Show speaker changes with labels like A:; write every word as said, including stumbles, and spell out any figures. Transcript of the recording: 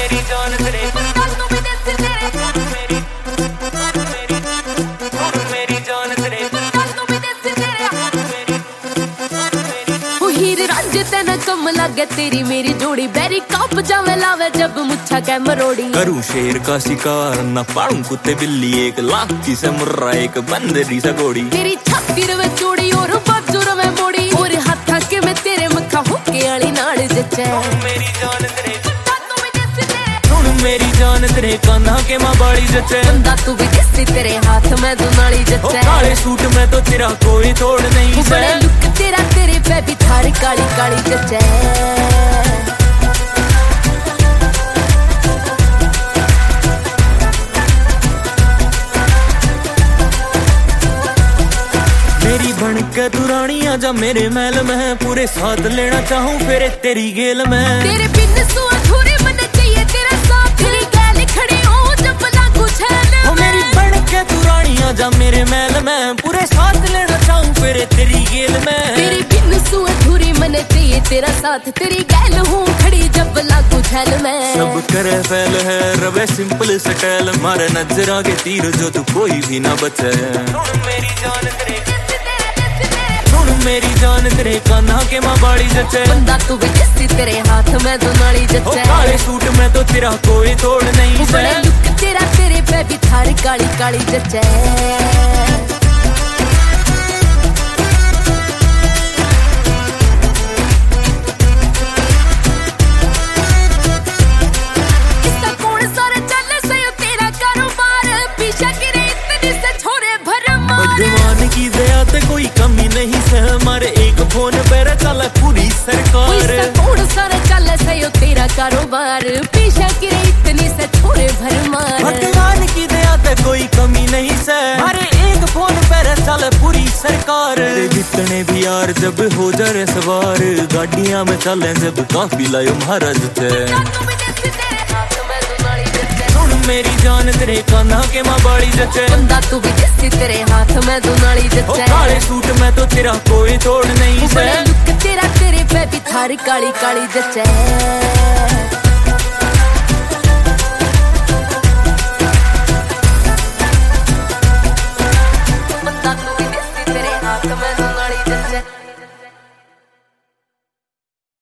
A: मेरी जान तेरे मेरी जान तेरे
B: हीर रांझे तेना कम लागे तेरी मेरी जोड़ी बैरी काप जावे लावे जब मुच्छा कै मरोड़ी।
A: करूं शेर का शिकार न पाऊं कुत्ते बिल्ली एक लाख की से मुर्रा एक बंदरी सा घोड़ी।
B: तेरी छाती रवे चोड़ी और बाजू रवे मोड़ी और हाथा के मैं तेरे मक्खा हुक्के वाली नाल जचे।
A: मेरी जान तेरे मेरी जान तेरे कान्हा के मां बाड़ी जचे।
B: बंदा तू भी किसी तेरे हाथ में दुनाली जचे।
A: काले सूट में तो तेरा कोई तोड़ नहीं से।
B: बड़े लुक तेरा तेरे पे भी थारी काली काली जचे।
A: मेरी बन के तू रानी आजा मेरे महल में पूरे साथ लेना चाहूं फिर तेरी गेल में।
B: तेरे बिन सो अधूरे मन चाहिए तेरा साथ तेरी गैल खड़े हो जब लागू छल।
A: ओ मेरी बन के तू रानी आजा मेरे महल में पूरे साथ लेना चाहूं फिर तेरी गेल में।
B: तेरे बिन सो अधूरे मन चाहिए तेरा साथ तेरी गैल हूँ खड़ी जब लागू छल में।
A: सब करे फैल है रवे सिंपल स्टाइल मारे नजरा के तीर जो तू कोई भी ना बचे। मेरी जान तेरे मेरी जान तेरे कान्हा के मां बाड़ी जचे।
B: बंदा तू भी किसी तेरे हाथ में दुनाली जचे।
A: काले सूट में तो तेरा कोई तोड़ नहीं से।
B: बड़े लुक तेरा तेरे पे भी थारी काली काली जचे। इसका कौन सारे चल से तेरा कारोबार पीछा गिरे इतनी से छोरे भरमार।
A: भगवान की दया से कोई कमी नहीं से हमारे एक फोन पर चल पूरी सरकार।
B: कौन सारा चल सयो तेरा कारोबार पीछा गिरे इतनी से छोरे भरमार।
A: भगवान की दया से कोई कमी नहीं से हमारे एक फोन पर चल पूरी सरकार। जितने भी यार जब हो जाए सवार गाड़ियां में चले जब काफी लायो महाराज थे। मेरी जान तेरे कान्हा के मां बाड़ी जचे।
B: बंदा तू भी किसी तेरे हाथ में दुनाली जचे।
A: काले सूट में तो तेरा कोई तोड़ नहीं से।
B: लुक तेरा तेरे पे भी थारी काली काली जचे।